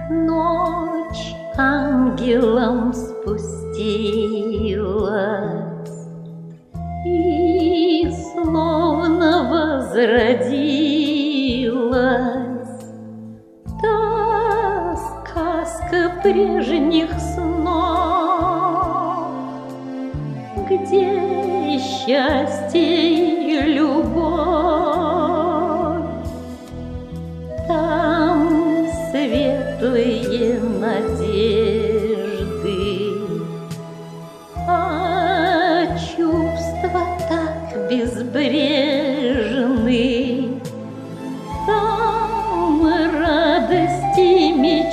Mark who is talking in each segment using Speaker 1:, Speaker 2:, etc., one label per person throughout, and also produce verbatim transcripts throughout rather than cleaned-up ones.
Speaker 1: Ночь ангелом спустилась и словно возродилась та сказка прежних снов, где счастье и любовь, там светлые надежды, а чувства так безбрежны, там радости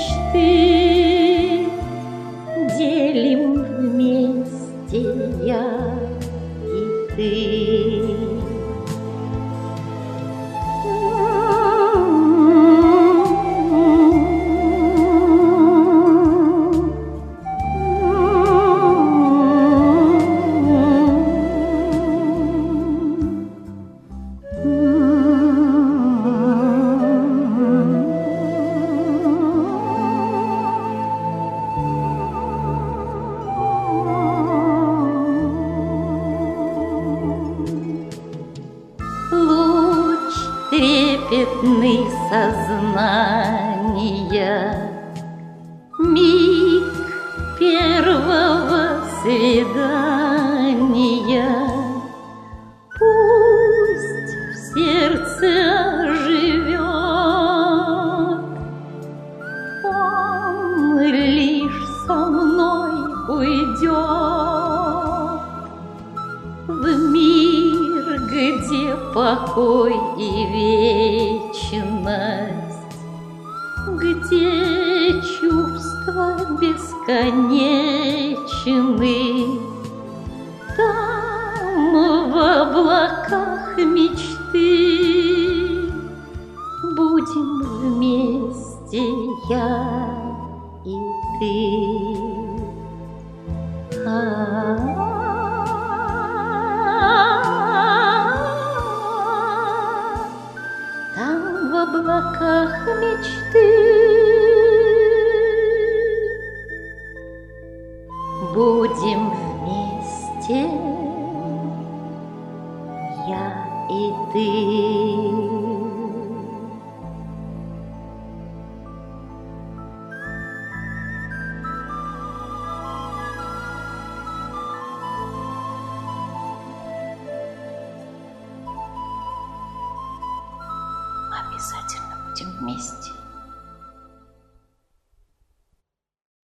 Speaker 1: мечты делим вместе я и ты. Трепетный сознания, миг первого свидания, пусть в сердце живет, он лишь со мной уйдет в мир, где покой и вечность, где чувства бесконечны, там в облаках мечты будем вместе я и ты. А-а-а. В облаках мечты будем вместе я и ты. Обязательно будем вместе.